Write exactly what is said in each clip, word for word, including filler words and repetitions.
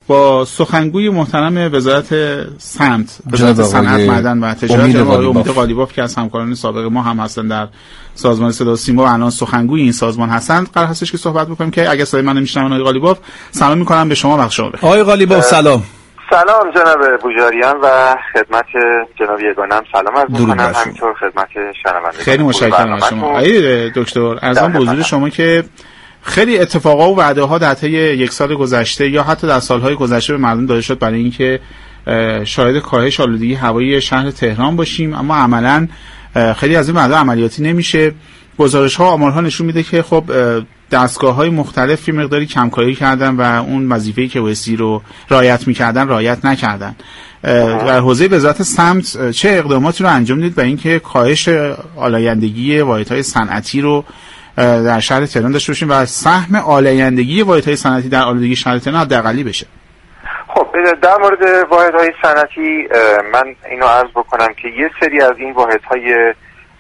با سخنگوی محترم وزارت سمت، وزارت صنعت، معدن و تجارت، آقای امید قالیباف که از همکاران سابق ما هم هستن در سازمان صدا و سیما و الان سخنگوی این سازمان هستند، قرار هستش که صحبت بکنیم که اگه صدای من نمیشنون آقای قالیباف، سلام میکنم به شما، وقت شما بخیر. آقای قالیباف سلام. سلام جناب بوجاریان و خدمت جناب یگانم سلام عرض می‌کنم، همینطور خدمت شنوندگان. خیلی متشکرم از شما. آقای دکتر، عرضم به حضور شما که خیلی اتفاقا و وعده‌ها در طی یک سال گذشته یا حتی در سال‌های گذشته به مردم داده شد برای اینکه شاهد کاهش آلودگی هوایی شهر تهران باشیم، اما عملاً خیلی از این وعده عملیاتی نمیشه. گزارش‌ها و آمارها نشون میده که خب دستگاه‌های مختلفی مقداری کمکاری کردن و اون وظیفه‌ای که وسی رو رعایت می‌کردن رعایت نکردن. در حوزه وزارت سمت چه اقداماتی رو انجام دید برای اینکه کاهش آلایندگی واحدهای صنعتی رو در شهر تهران داشته باشیم و سهم آلایندگی واحدهای صنعتی در آلودگی شهر تهران حداقلی بشه؟ خب در مورد واحدهای صنعتی من اینو عرض بکنم که یه سری از این واحدهای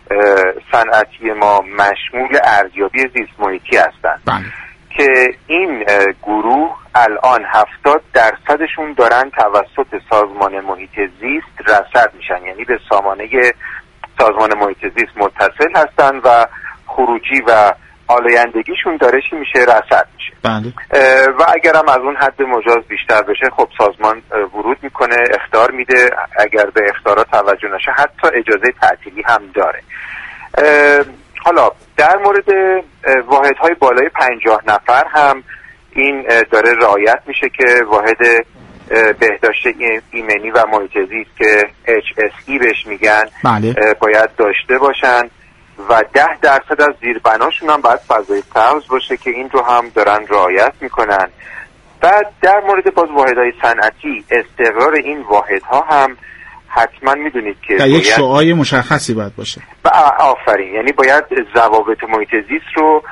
صنعتی ما مشمول ارزیابی زیست محیطی هستند که این گروه الان هفتاد درصدشون دارن توسط سازمان محیط زیست رصد میشن، یعنی به سامانه سازمان محیط زیست متصل هستن و خروجی و آلایندگیشون داره چی میشه؟ رصد میشه. بله. و اگرم از اون حد مجاز بیشتر بشه خب سازمان ورود میکنه، اخطار میده، اگر به اخطارات توجه نشه حتی اجازه تعطیلی هم داره. حالا در مورد واحدهای بالای پنجاه نفر هم این داره رعایت میشه که واحد بهداشت ایمنی و محیط زیست که اچ اس ای بهش میگن بله. باید داشته باشن و ده درصد از زیربناشون هم باید فضای سبز باشه که این رو هم دارن رعایت میکنن. بعد در مورد باز واحدهای صنعتی استقرار این واحدها هم حتما میدونید که در یک شعاع مشخصی باید باشه. آفرین، یعنی باید ضوابط محیط زیست رو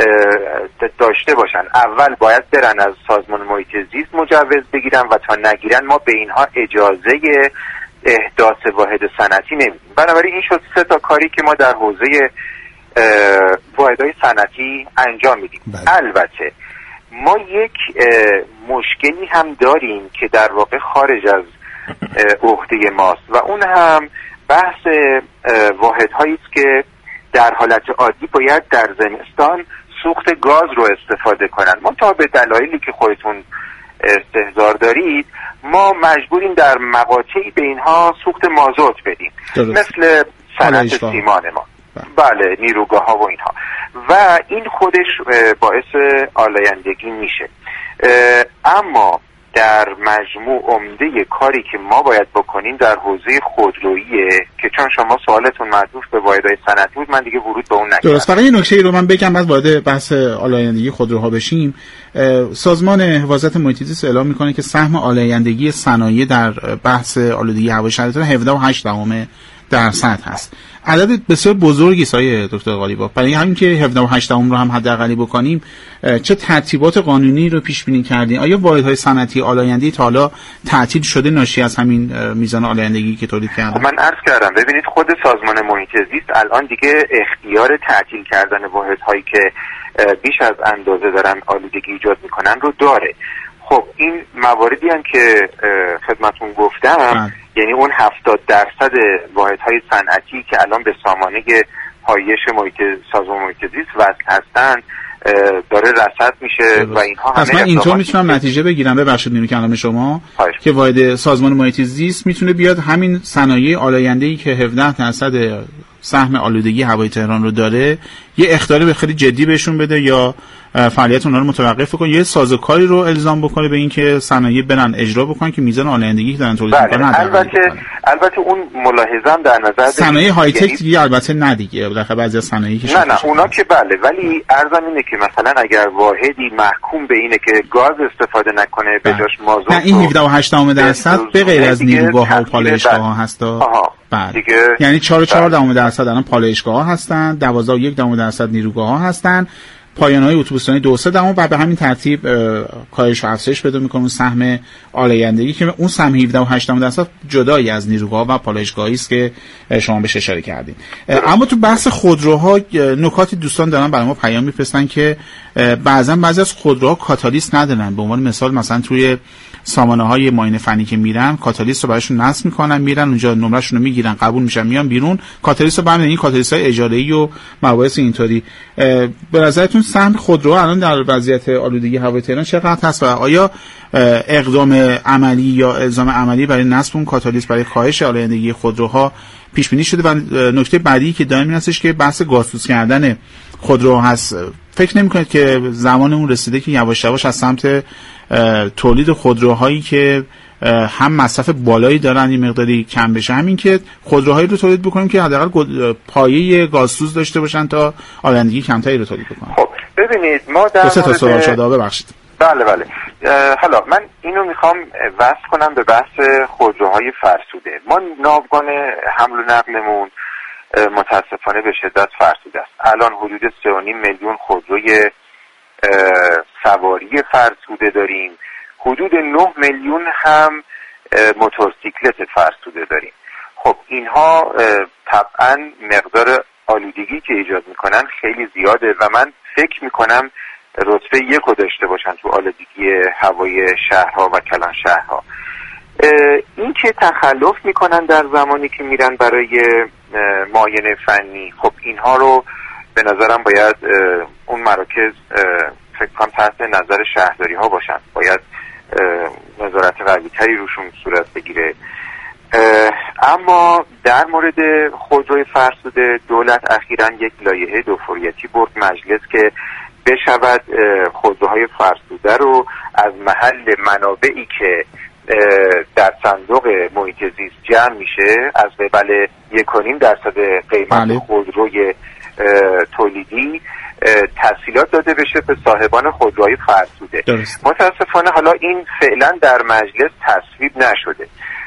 داشته باشن. اول باید برن از سازمان محیط زیست مجوز بگیرن و تا نگیرن ما به اینها اجازه احداث واحد صنعتی نمیدیم. بنابراین این شد سه تا کاری که ما در حوزه واحدهای صنعتی انجام میدیم. بله. البته ما یک مشکلی هم داریم که در واقع خارج از عهده ماست و اون هم بحث واحدهایی است که در حالت عادی باید در زمستان سوخت گاز رو استفاده کنن، منتها به دلایلی که خودتون استحضار دارید ما مجبوریم در مقاطعی به اینها سوخت مازوت بدیم، درست. مثل صنعت سیمان ما. بله، نیروگاه ها و اینها، و این خودش باعث آلایندگی میشه. اما در مجموع عمده کاری که ما باید بکنیم در حوزه خودروییه که چون شما سوالتون معطوف به واحدهای صنعتی بود من دیگه ورود به اون نکردم. درست. فقط این نکته رو من بگم بعد وارد بحث آلایندگی خودروها بشیم. سازمان حفاظت محیط زیست اعلام میکنه که سهم آلایندگی صنایع در بحث آلودگی هوای شهر تهران هفده و هشت دهم درصد هست. عدد بسیار بزرگی سایه دکتر قالیباف. برای همین که هفده و هشت دهم رو هم حداقلی بکنیم چه ترتیبات قانونی رو پیش بینی کردین؟ آیا واحدهای صنعتی آلایندگی تا حالا تعطیل شده ناشی از همین میزان آلایندگی که تولید کردن؟ من عرض کردم ببینید خود سازمان محیط زیست الان دیگه اختیار تعطیل کردن واحدهایی که بیش از اندازه دارن آلودگی ایجاد میکنن رو داره. خب این مواردی هم که خدمتون گفتم، یعنی اون هفتاد درصد واحدهای صنعتی که الان به سامانه پایش محیط سازمان محیط زیست وصل هستن داره رصد میشه و اینها همه. پس من اینطور میتونم نتیجه بگیرم، ببخشید نیمه کلام شما، که واحد سازمان محیط زیست میتونه بیاد همین صنایع آلاینده‌ای که هفده درصد سهم آلودگی هوای تهران رو داره یه اخطار به خیلی جدی بهشون بده یا فعالیت اونها رو متوقف کنه، یه سازوکاری رو الزام بکنه به این که صنایع برن اجرا بکنن که میزان آلایندگی که دارن تولید میکنن. البته البته اون ملاحظه هم در نظر صنایع های تک دیگه البته نه دیگه، بالاخره بعضی از صنایعی که نه نه اونا که بله، ولی عرضم اینه که مثلا اگر واحدی محکوم به اینه که گاز استفاده نکنه به جاش مازوت، نه این هفده و هشت درصد به غیر از نیروگاه‌ها و پالایشگاه‌ها هست. بله. یعنی چهار و چهار دهم درصد الان پالایشگاه‌ها هستن، دوازده و یک دهم درصد نیروگاه‌ها هستن، پایان‌های اتوبوسرانی دو سه دهم و به همین ترتیب کاهش و افزایش پیدا می‌کنه سهم آلایندگی که اون سهم هفده و هشت دهم درصد جدایی از نیروگاه و پالایشگاهی است که شما بهش اشاره کردین. اما تو بحث خودروها نکاتی دوستان دارن برای ما پیام می‌فرستن که بعضن بعضی از خودروها کاتالیست ندارن. به عنوان مثال مثلا توی سامانه‌های معاینه فنی که میرن کاتالیست رو براشون نصب میکنن، میرن اونجا نمرهشون رو میگیرن، قبول میشن، میان بیرون کاتالیست رو برمی‌دارن. این کاتالیست‌های اجاره‌ای و مباحث اینطوری. به نظرتون سهم خودرو الان در وضعیت آلودگی هوای تهران چقدر هست و آیا اقدام عملی یا الزام عملی برای نصب اون کاتالیست برای کاهش آلودگی خودروها پیش بینی شده؟ و نکته بعدی که دائم این هستش که بحث گازسوز کردن خودرو هست. فکر نمی‌کنید که زمان اون رسیده که یواش یواش از سمت تولید خودروهایی که هم مصرف بالایی دارن این مقداری کم بشه، همین که خودروهایی رو تولید بکنیم که حداقل پایه گازسوز داشته باشن تا آلودگی کمتری رو تولید بکنن؟ خب ببینید ما در دو سه تا سوال شده، ببخشید. بله بله. حالا من اینو میخوام وصل کنم به بحث خودروهای فرسوده. ما ناوگان حمل و نقلمون متاسفانه به شدت فرسوده است. الان حدود سه و نیم میلیون خودروی سواری فرسوده داریم، حدود نه میلیون هم موتورسیکلت فرسوده داریم. خب اینها طبعا مقدار آلودگی که ایجاد میکنن خیلی زیاده و من فکر میکنم رتبه یک رو داشته باشن تو آلودگی هوای شهرها و کلان شهرها. این که تخلف میکنن در زمانی که میرن برای معاینه فنی، خب اینها رو به نظرم باید اون مراکز فکر کنم تحت نظر شهرداری ها باشن، باید نظارت قوی تری روشون صورت بگیره. اما در مورد خودروی فرسوده دولت اخیراً یک لایحه دوفوریتی برد مجلس که بشود خودروهای فرسوده رو از محل منابعی که در صندوق محیط زیست جمع میشه از قبل یک و نیم درصد قیمت خودروی تولیدی تسهیلات داده بشه به صاحبان خودروهای فرسوده. درست. متاسفانه حالا این فعلا در مجلس تصویب نشده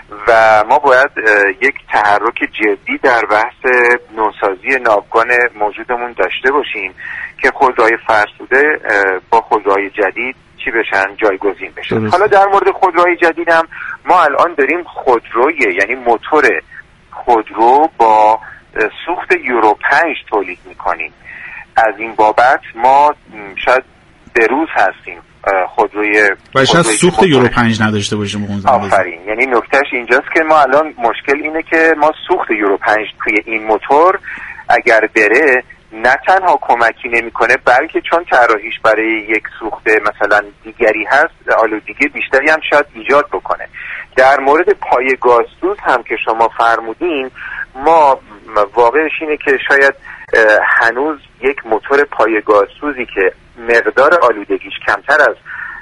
و ما باید یک تحرک جدی در بحث نوسازی ناوگان موجودمون داشته باشیم که خودروهای فرسوده با خودروهای جدید چی بشن، جایگزین بشن. درست. حالا در مورد خودروهای جدید هم ما الان داریم خودروی یعنی موتور خودرو با سوخت یورو پنج تولید میکنیم. از این بابت ما شاید بروز هستیم خودروی و شاید سوخت یورو پنج نداشته باشیم. آفرین. یعنی نکتهش اینجاست که ما الان مشکل اینه که ما سوخت یورو پنج توی این موتور اگر بره نه تنها کمکی نمیکنه بلکه چون طراحیش برای یک سوخت مثلا دیگری هست آلودگی بیشتری هم شاید ایجاد بکنه. در مورد پایه گازسوز هم که شما فرمودین، ما واقعش اینه که شاید هنوز یک موتور پایه گازسوزی که مقدار آلودگیش کمتر از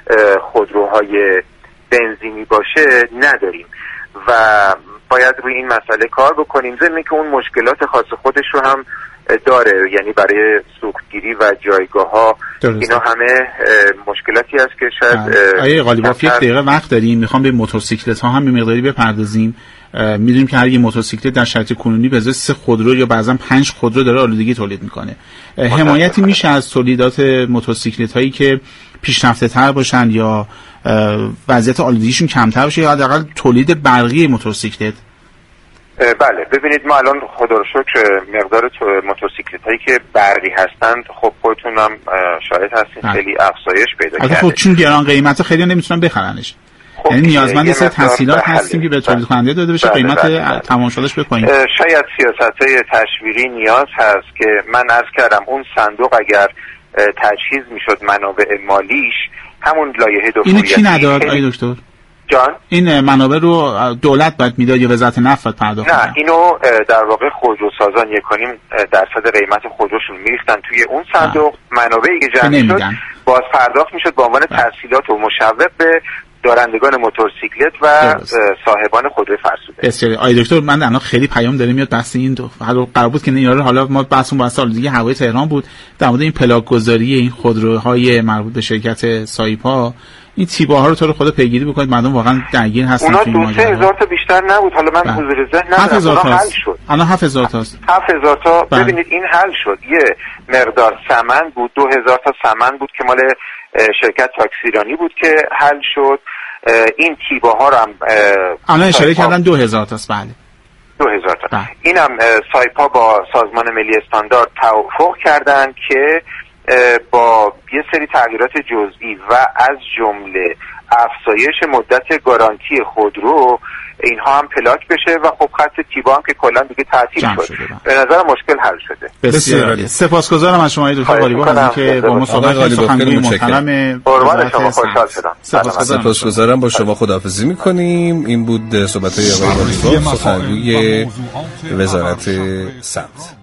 خودروهای بنزینی باشه نداریم و باید روی این مسئله کار بکنیم. ضمن که اون مشکلات خاص خودش رو هم داره، یعنی برای سوختگیری و جایگاه ها اینا همه مشکلاتی هست که شاید آیه غالیباف یک دقیقه وقت داریم، میخوام به موتورسیکلت ها هم به مقداری بپردازیم. میدونیم که هر یک موتورسیکلت در شرایط کنونی به ازای سه خودرو یا بعضا پنج خودرو داره آلودگی تولید میکنه. حمایتی میشه از تولیدات موتورسیکلت هایی که پیشرفته تر باشن یا وضعیت آلودگیشون کمتر باشه یا حداقل تولید برقی موتورسیکلت؟ بله ببینید ما الان خدا رو شکر مقدار موتورسیکلت هایی که برقی هستند خب خودتون هم شاهد هستین خیلی افزایش پیدا کرده. خب چون گران قیمت خیلی نمیتونن بخرنش. خب یعنی نیازمند یه سری تسهیلات هستیم که به تولید کننده داده بشه، قیمت تمام شدهش بکنیم. شاید سیاست‌های تشویقی نیاز هست که من عرض کردم اون صندوق اگر تجهیز میشد منابع مالیش همون لایحه دوفوریتی. اینو کی نداد آقای دکتر؟ جان این منابع رو دولت باید میداد یا وزارت نفت باید پرداخت کنه؟ نه اینو در واقع خودروسازان یک و نیم درصد قیمت خودروشون میریختن توی اون صندوق، منابعی که جمع شد باز پرداخت میشد به عنوان تسهیلات و مشوق به دارندگان موتورسیکلت و صاحبان خودروی فرسوده. بسیار آقای دکتر، من الان خیلی پیام داره میاد بحث این دو حالا قرار بود که اینا رو حالا ما بحثمون با سال دیگه هوای تهران بود در مورد این پلاک گذاری این خودروهای مربوط به شرکت سایپا، این تیباها رو تو رو خدا پیگیری بکنید، مردم واقعا درگیر هستن. اونا دو سه هزار تا بیشتر نبود، حالا من حضور ذهن ندارم. اونا حل شد. الان هفت هزار تاست. هفت هزار تا ببینید این حل شد. یه مقدار سمن بود، دو هزار تا سمن بود که مال شرکت تاکسیرانی بود که حل شد. این تیباها رو هم الان اشاره کردن دو هزار تاست. بله دو هزار تا. اینم سایپا با سازمان ملی استاندارد توافق کردن که با یه سری تغییرات جزئی و از جمله افزایش مدت گارانتی خودرو اینها هم پلاک بشه و خب خط تیبا هم که کلا دیگه تعطیل شد. به نظر مشکل حل شده. بسیار سپاسگزارم از شما دکتر قالیباف از اینکه با ما صحبت کردید. سخنگوی محترم قربان شما، خوشحال شدم. سپاسگزارم. با شما خداحافظی می‌کنیم. این بود صحبت‌های آقای قالیباف، سخنگوی وزارت سمت.